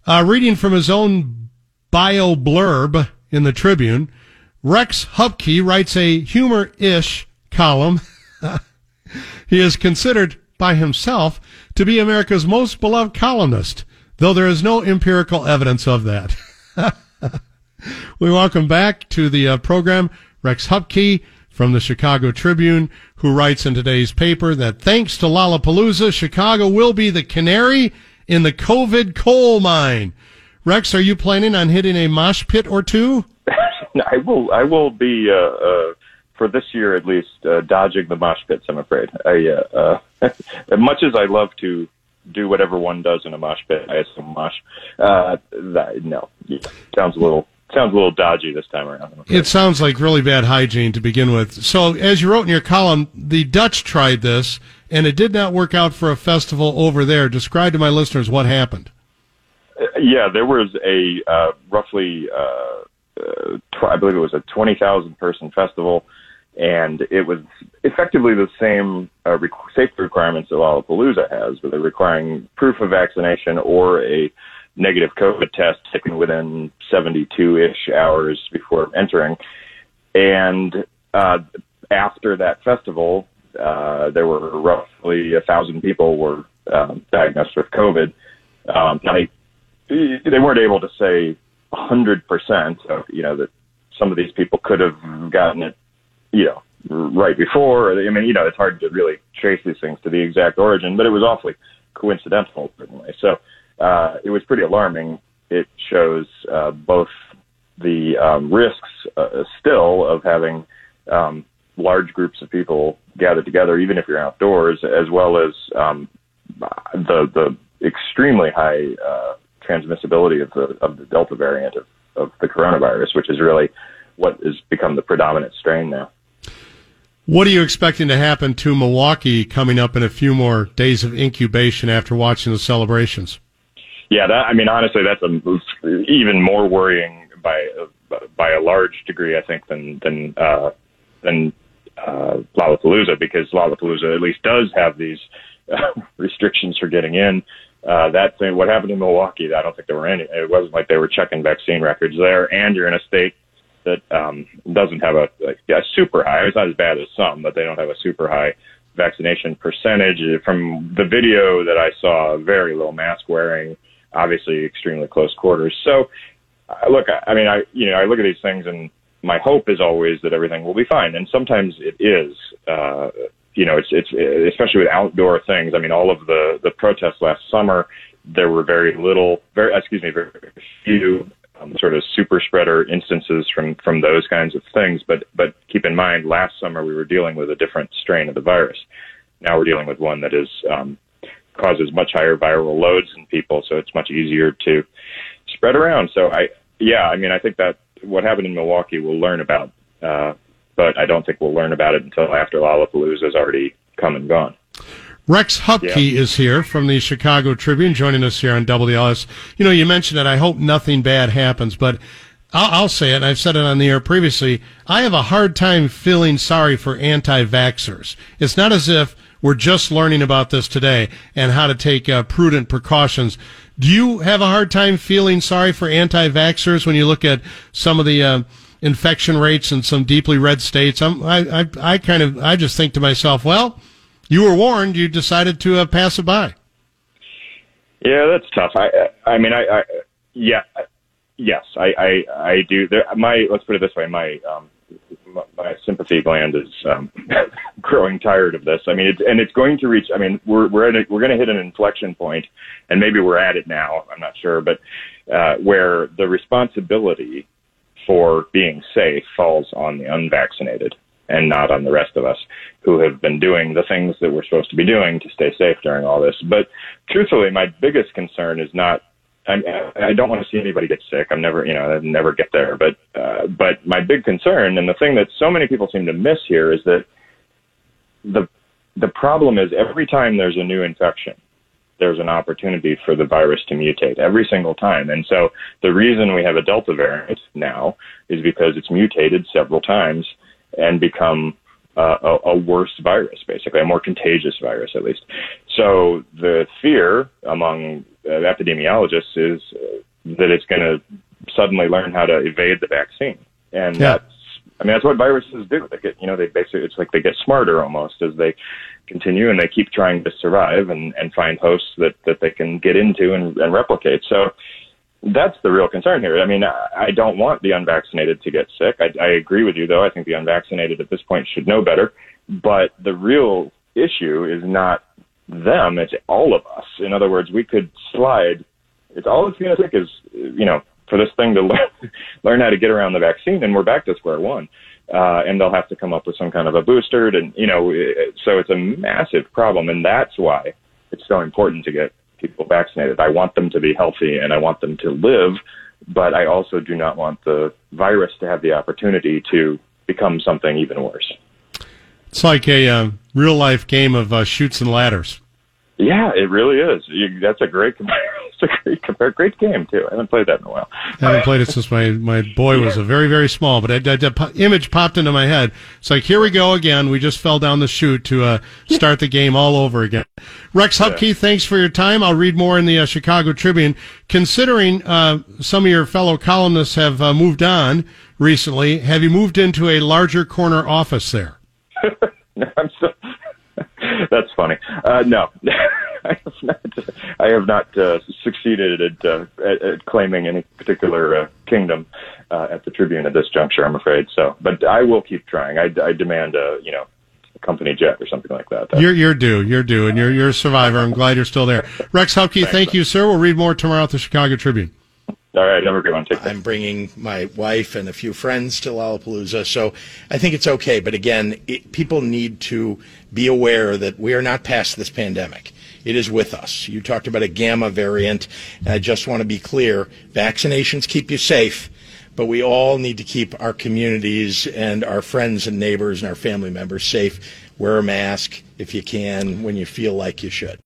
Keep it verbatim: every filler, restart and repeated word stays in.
Uh, reading from his own bio blurb in the Tribune, Rex Hupke writes a humor-ish column. He is considered by himself to be America's most beloved columnist, though there is no empirical evidence of that. We welcome back to the uh, program Rex Hupke from the Chicago Tribune, who writes in today's paper that thanks to Lollapalooza, Chicago will be the canary in the COVID coal mine. Rex, are you planning on hitting a mosh pit or two? I will. I will be uh, uh, for this year at least uh, dodging the mosh pits. I'm afraid. I, uh, uh, as much as I love to do whatever one does in a mosh pit, I assume mosh. Uh, that, no, yeah, sounds a little. Sounds a little dodgy this time around. It sounds like really bad hygiene to begin with. So, as you wrote in your column, the Dutch tried this, and it did not work out for a festival over there. Describe to my listeners what happened. Uh, yeah, there was a uh, roughly, uh, uh, tw- I believe it was a twenty thousand person festival, and it was effectively the same uh, rec- safety requirements that Lollapalooza has, but they're requiring proof of vaccination or a negative COVID test taken within seventy-two-ish hours before entering. And uh, after that festival, uh, there were roughly a thousand people were um, diagnosed with COVID. Um, now they, they weren't able to say one hundred percent, of, you know, that some of these people could have gotten it, you know, right before. I mean, you know, it's hard to really trace these things to the exact origin, but it was awfully coincidental, certainly. So, Uh, it was pretty alarming. It shows uh, both the um, risks uh, still of having um, large groups of people gathered together, even if you're outdoors, as well as um, the the extremely high uh, transmissibility of the of the Delta variant of, of the coronavirus, which is really what has become the predominant strain now. What are you expecting to happen to Milwaukee coming up in a few more days of incubation after watching the celebrations? Yeah, that, I mean, honestly, that's a, even more worrying by by a large degree, I think, than than uh, than uh, Lollapalooza, because Lollapalooza at least does have these uh, restrictions for getting in. Uh, that thing, what happened in Milwaukee, I don't think there were any. It wasn't like they were checking vaccine records there, and you're in a state that um, doesn't have a, a, a super high. It's not as bad as some, but they don't have a super high vaccination percentage. From the video that I saw, very low mask wearing. Obviously extremely close quarters. So, uh, look, I, I mean, I, you know, I look at these things and my hope is always that everything will be fine. And sometimes it is, uh, you know, it's, it's, especially with outdoor things. I mean, all of the, the protests last summer, there were very little, very, excuse me, very few um, sort of super spreader instances from, from those kinds of things. But, but keep in mind, last summer we were dealing with a different strain of the virus. Now we're dealing with one that is, um, causes much higher viral loads in people, so it's much easier to spread around. So I, yeah, I mean, I think that what happened in Milwaukee we'll learn about, uh, but I don't think we'll learn about it until after Lollapalooza has already come and gone. Rex Hupke yeah. is here from the Chicago Tribune, joining us here on W L S. You know, you mentioned it. I hope nothing bad happens, but I'll, I'll say it, and I've said it on the air previously. I have a hard time feeling sorry for anti-vaxxers. It's not as if we're just learning about this today and how to take uh, prudent precautions. Do you have a hard time feeling sorry for anti-vaxxers when you look at some of the uh, infection rates in some deeply red states? I'm, I, I, I kind of, I just think to myself, well, you were warned, you decided to uh, pass it by. Yeah, that's tough. I, I mean, I, I yeah, yes, I, I, I do. There, my, let's put it this way, my, um, my sympathy gland is um, growing tired of this. I mean, it's, and it's going to reach. I mean, we're we're at a, we're going to hit an inflection point, and maybe we're at it now. I'm not sure, but uh, where the responsibility for being safe falls on the unvaccinated and not on the rest of us who have been doing the things that we're supposed to be doing to stay safe during all this. But truthfully, my biggest concern is not. I'm, I don't want to see anybody get sick. I'm never, you know, I'd never get there. But, uh, but my big concern, and the thing that so many people seem to miss here, is that the the problem is every time there's a new infection, there's an opportunity for the virus to mutate every single time. And so the reason we have a Delta variant now is because it's mutated several times and become uh, a, a worse virus, basically, a more contagious virus, at least. So the fear among uh, epidemiologists is, uh, that it's going to suddenly learn how to evade the vaccine. And yeah. that's, I mean, that's what viruses do. They get, you know, they basically, it's like they get smarter almost as they continue, and they keep trying to survive and, and find hosts that, that they can get into and, and replicate. So that's the real concern here. I mean, I, I don't want the unvaccinated to get sick. I, I agree with you, though. I think the unvaccinated at this point should know better. But the real issue is not them, it's all of us. In other words, we could slide. It's all it's going to take is, you know, for this thing to learn, learn how to get around the vaccine, and we're back to square one. Uh, and they'll have to come up with some kind of a booster, and, you know, so it's a massive problem, and that's why it's so important to get people vaccinated. I want them to be healthy, and I want them to live, but I also do not want the virus to have the opportunity to become something even worse. It's like a uh, real-life game of uh, chutes and ladders. Yeah, it really is. You, that's a great, it's a great, compare, great game too. I haven't played that in a while. I haven't played it since my, my boy was a very, very small, but a image popped into my head. It's like, here we go again. We just fell down the chute to uh, start the game all over again. Rex Huppke, yeah. Thanks for your time. I'll read more in the uh, Chicago Tribune. Considering uh, some of your fellow columnists have uh, moved on recently, have you moved into a larger corner office there? No, I'm so. That's funny. Uh, no, I have not. I have not uh, succeeded at, uh, at, at claiming any particular uh, kingdom uh, at the Tribune at this juncture, I'm afraid. So, but I will keep trying. I, I demand a you know a company jet or something like that. That's, you're you're due. You're due, and you're you're a survivor. I'm glad you're still there. Rex Huppke, thank Thanks, you, sir. We'll read more tomorrow at the Chicago Tribune. All right, have a great one. Take care. I'm bringing my wife and a few friends to Lollapalooza, so I think it's okay. But again, it, people need to be aware that we are not past this pandemic. It is with us. You talked about a gamma variant, and I just want to be clear, vaccinations keep you safe, but we all need to keep our communities and our friends and neighbors and our family members safe. Wear a mask if you can when you feel like you should.